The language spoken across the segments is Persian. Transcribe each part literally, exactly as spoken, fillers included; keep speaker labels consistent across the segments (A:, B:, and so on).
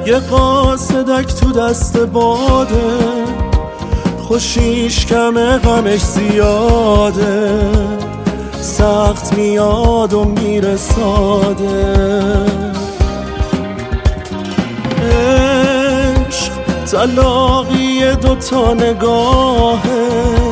A: یه قاصدک تو دست باده، خوشیش کمه غمش زیاده، سخت میاد و میره ساده. عشق طلاقی دوتا نگاهه،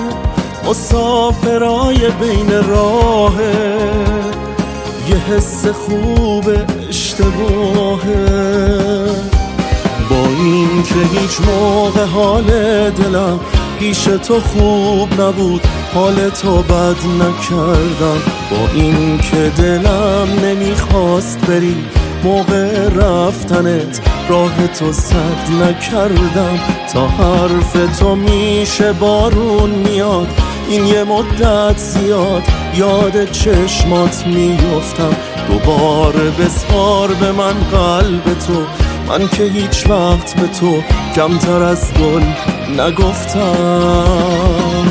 A: مسافرای بین راهه، یه حس خوب اشتباهه. با این که هیچ موقع حال دلم پیش تو خوب نبود، حال تو بد نکردم. با این که دلم نمیخواست بری، موقع رفتنت راه تو سد نکردم. تا حرف تو میشه بارون میاد، این یه مدت زیاد یاد چشمات میفتم. دوباره بسپار به من قلب تو، من که هیچ وقت به تو کمتر از گل نگفتم.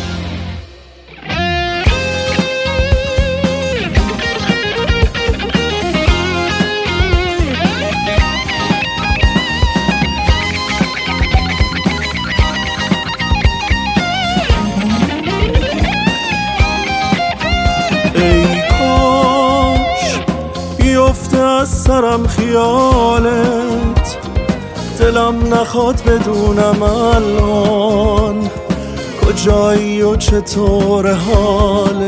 A: ای کاش بیفته از سرم خیالت، دلم نخواد بدونم الان کجایی و چطور حالت.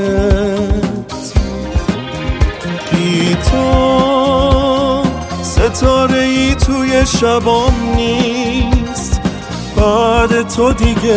A: بی تو ستاره ای توی شبام نیست، بعد تو دیگه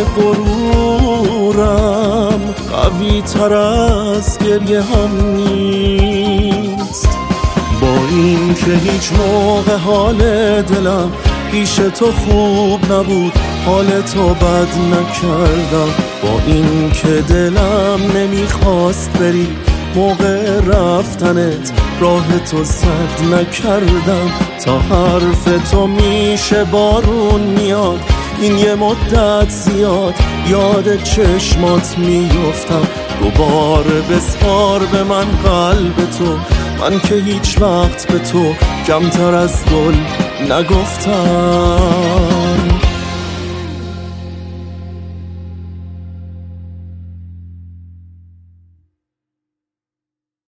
A: غرورم قوی تر از گریه هم نیست. با این که هیچ موقع حال دلم پیش تو خوب نبود، حال تو بد نکردم. با این که دلم نمیخواست بری، موقع رفتنت راه تو سد نکردم. تا حرف تو میشه بارون میاد، این یه مدت زیاد یاد چشمات میفتم. دوباره بسپار به من قلب تو، من که هیچ وقت به تو کمتر از گل نگفتم.